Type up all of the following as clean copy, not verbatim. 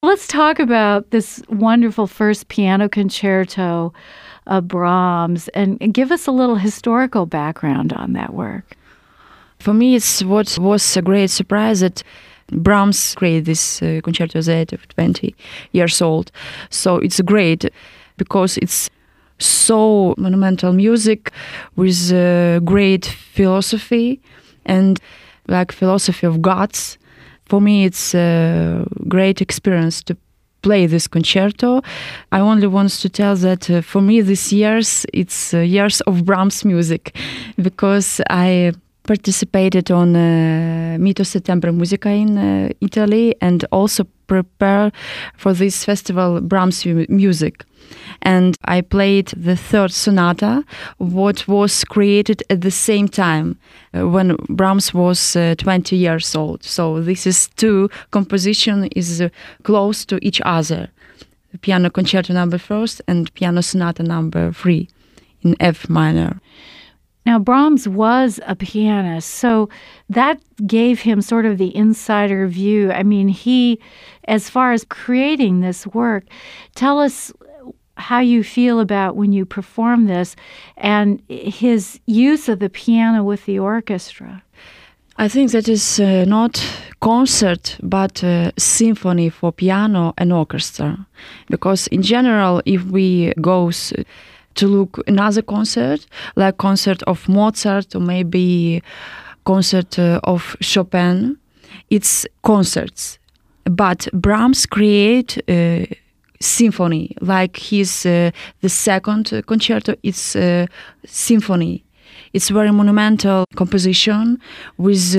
Let's talk about this wonderful first piano concerto of Brahms and give us a little historical background on that work. For me, it's what was a great surprise that Brahms created this concerto at the age of 20 years old. So it's great because it's so monumental music with great philosophy and like philosophy of gods. For me, it's a great experience to play this concerto. I only want to tell that for me this years, it's years of Brahms music because I participated on Mito Settembre Musica in Italy and also prepare for this festival Brahms music. And I played the third sonata, what was created at the same time when Brahms was 20 years old. So this is two composition is close to each other. Piano Concerto number 1 and Piano Sonata number 3 in F minor. Now, Brahms was a pianist, so that gave him sort of the insider view. I mean, he, as far as creating this work, tell us how you feel about when you perform this and his use of the piano with the orchestra. I think that is not concert, but symphony for piano and orchestra. Because in general, if we go to look another concert, like concert of Mozart or maybe concert of Chopin, it's concerts. But Brahms create symphony, like his the second concerto. It's symphony. It's very monumental composition with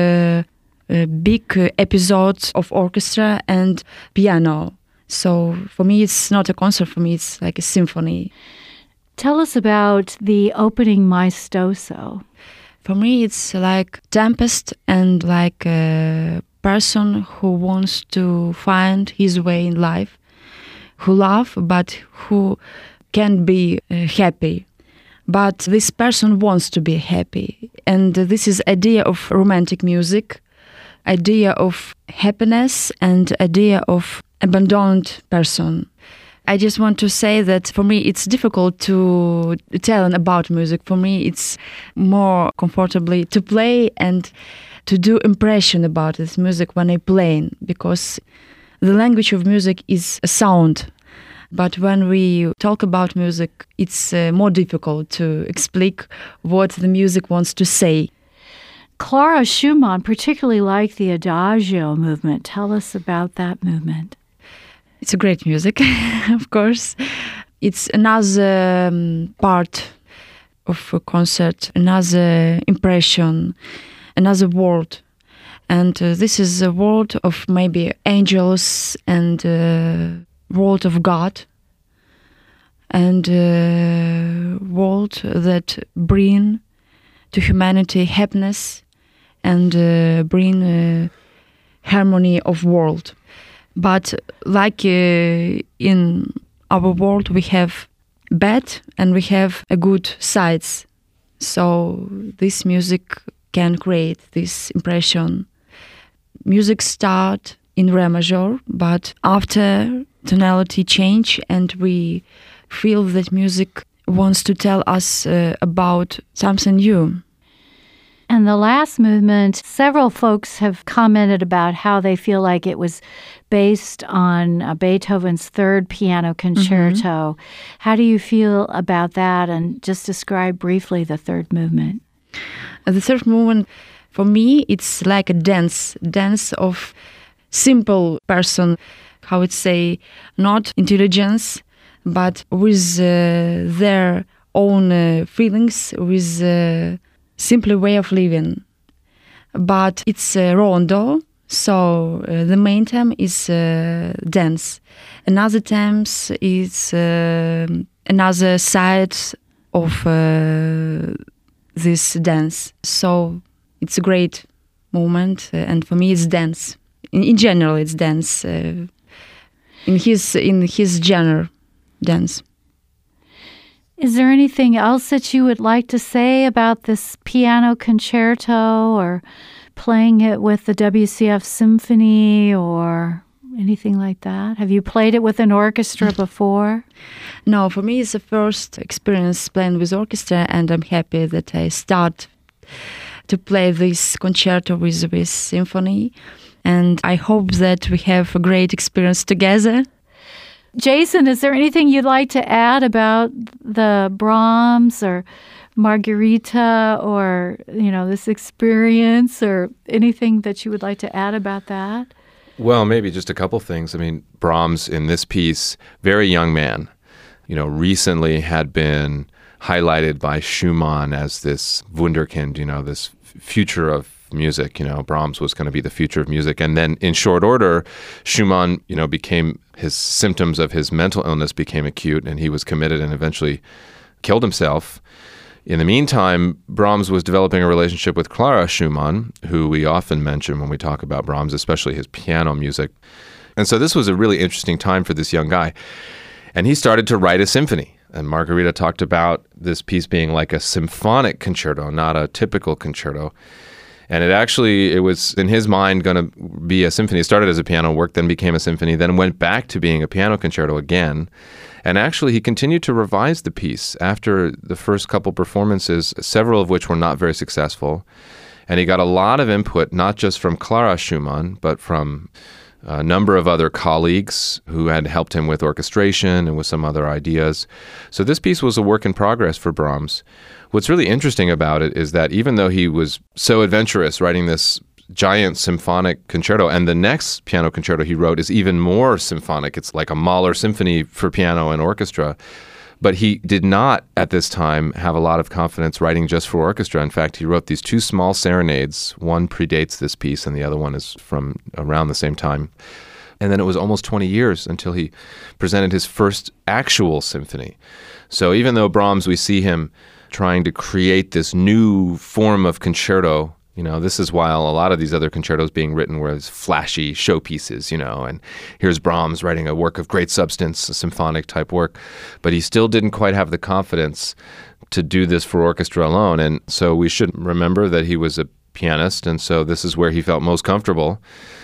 big episodes of orchestra and piano. So for me, it's not a concert. For me, it's like a symphony. Tell us about the opening Maestoso. For me, it's like Tempest and like a person who wants to find his way in life, who love but who can't be happy. But this person wants to be happy. And this is idea of romantic music, idea of happiness and idea of abandoned person. I just want to say that for me it's difficult to tell about music. For me it's more comfortably to play and to do impression about this music when I play, because the language of music is a sound. But when we talk about music, it's more difficult to explain what the music wants to say. Clara Schumann particularly liked the Adagio movement. Tell us about that movement. It's a great music, of course. It's another part of a concert, another impression, another world. And this is a world of maybe angels and world of God, and world that bring to humanity happiness and bring harmony of world. But like in our world, we have bad and we have a good sides. So this music can create this impression. Music start in Re major, but after tonality change and we feel that music wants to tell us about something new. And the last movement, several folks have commented about how they feel like it was based on Beethoven's third piano concerto. Mm-hmm. How do you feel about that? And just describe briefly the third movement. The third movement, for me, it's like a dance of simple person, how would say, not intelligence, but with their own feelings, with simple way of living. But it's a rondo, so the main theme is dance. Another theme is another side of this dance. So it's a great moment, and for me it's dance. In general, it's dance. In his genre, dance. Is there anything else that you would like to say about this piano concerto or playing it with the WCF Symphony or anything anything like that? Have you played it with an orchestra before? No, for me it's the first experience playing with orchestra, and I'm happy that I start to play this concerto with symphony. And I hope that we have a great experience together. Jason, is there anything you'd like to add about the Brahms or Margherita or, this experience, or anything that you would like to add about that? Well, maybe just a couple things. I mean, Brahms in this piece, very young man, recently had been highlighted by Schumann as this Wunderkind, this future of music. Brahms was going to be the future of music. And then in short order, Schumann, became, his symptoms of his mental illness became acute, and he was committed and eventually killed himself. In the meantime, Brahms was developing a relationship with Clara Schumann, who we often mention when we talk about Brahms, especially his piano music. And so this was a really interesting time for this young guy. And he started to write a symphony. And Margherita talked about this piece being like a symphonic concerto, not a typical concerto. And it was in his mind going to be a symphony. It started as a piano work, then became a symphony, then went back to being a piano concerto again. And actually, he continued to revise the piece after the first couple performances, several of which were not very successful. And he got a lot of input, not just from Clara Schumann, but from a number of other colleagues who had helped him with orchestration and with some other ideas. So this piece was a work in progress for Brahms. What's really interesting about it is that even though he was so adventurous writing this giant symphonic concerto, and the next piano concerto he wrote is even more symphonic. It's like a Mahler symphony for piano and orchestra. But he did not, at this time, have a lot of confidence writing just for orchestra. In fact, he wrote these two small serenades. One predates this piece, and the other one is from around the same time. And then it was almost 20 years until he presented his first actual symphony. So even though Brahms, we see him trying to create this new form of concerto, this is while a lot of these other concertos being written were as flashy showpieces, and here's Brahms writing a work of great substance, a symphonic type work, but he still didn't quite have the confidence to do this for orchestra alone. And so we should remember that he was a pianist, and so this is where he felt most comfortable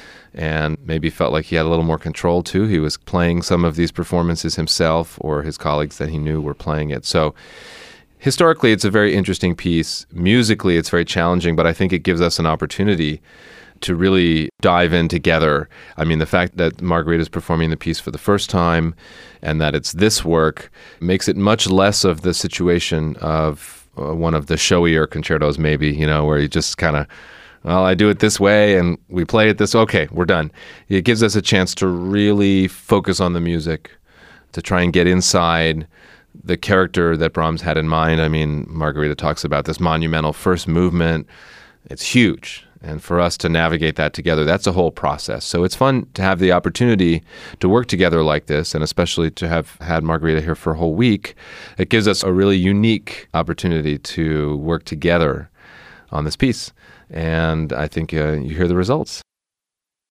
and maybe felt like he had a little more control too. He was playing some of these performances himself, or his colleagues that he knew were playing it. So historically, it's a very interesting piece. Musically, it's very challenging, but I think it gives us an opportunity to really dive in together. I mean, the fact that Margherita is performing the piece for the first time and that it's this work makes it much less of the situation of one of the showier concertos, maybe, where you just kind of, well, I do it this way and we play it this way. Okay, we're done. It gives us a chance to really focus on the music, to try and get inside the character that Brahms had in mind. I mean, Margherita talks about this monumental first movement. It's huge. And for us to navigate that together, that's a whole process. So it's fun to have the opportunity to work together like this, and especially to have had Margherita here for a whole week. It gives us a really unique opportunity to work together on this piece. And I think you hear the results.